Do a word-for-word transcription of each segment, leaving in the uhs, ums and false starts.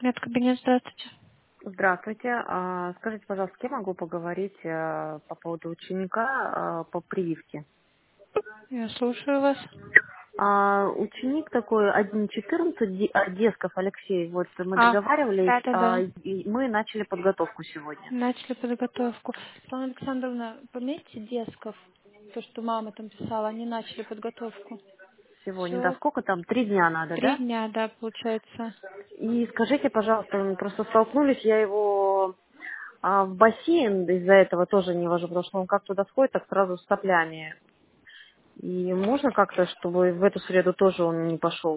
Медкабинет, здравствуйте. Здравствуйте. А, Скажите, пожалуйста, с кем могу поговорить э, по поводу ученика э, по прививке? Я слушаю вас. А, Ученик такой один четырнадцать, Де- а, Десков Алексей. Вот мы А, договаривались, а, да-да-да. и мы начали подготовку сегодня. Начали подготовку. Светлана Александровна, пометьте Десков, то, что мама там писала, они начали подготовку. Сегодня, да, Все, сколько там? Три дня надо, три да? дня, да, получается. И скажите, пожалуйста, мы просто столкнулись, я его а, в бассейн из-за этого тоже не вожу, потому что он как туда сходит, так сразу с соплями. И можно как-то, чтобы в эту среду тоже он не пошел?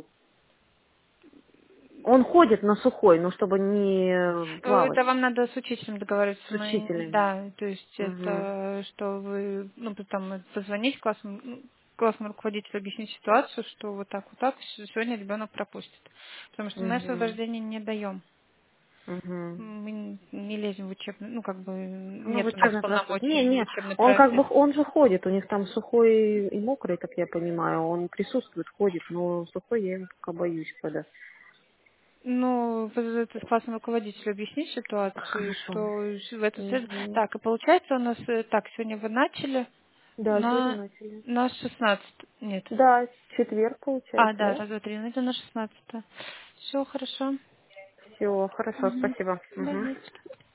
Он ходит на сухой, но чтобы не Э, плавать Это вам надо с учителем договариваться. с Мы, учителями. да, то есть Угу. это, что вы, ну, потом позвонить классному, ну, классному руководителю, объяснить ситуацию, что вот так, вот так, сегодня ребенок пропустит. Потому что мы Угу. освобождение не даем. Угу. Мы не лезем в учебный, ну, как бы, Ну, в нет у нас учебный процесс. Не, полномочий в не, учебный он как бы, процесс. он же ходит, у них там сухой и мокрый, как я понимаю, он присутствует, ходит, но сухой я ему пока боюсь, когда. Ну, вы это с классным руководителем объяснить ситуацию, Хорошо. что в эту среду... Угу. Так, и получается у нас, э, так, сегодня вы начали Да, сегодня на, начали. на шестнадцать, нет. Да, четверг А, получается, да, да? раз, два, три, ну это на шестнадцатое. Все хорошо. Все, хорошо, Угу. спасибо. Угу. Больница.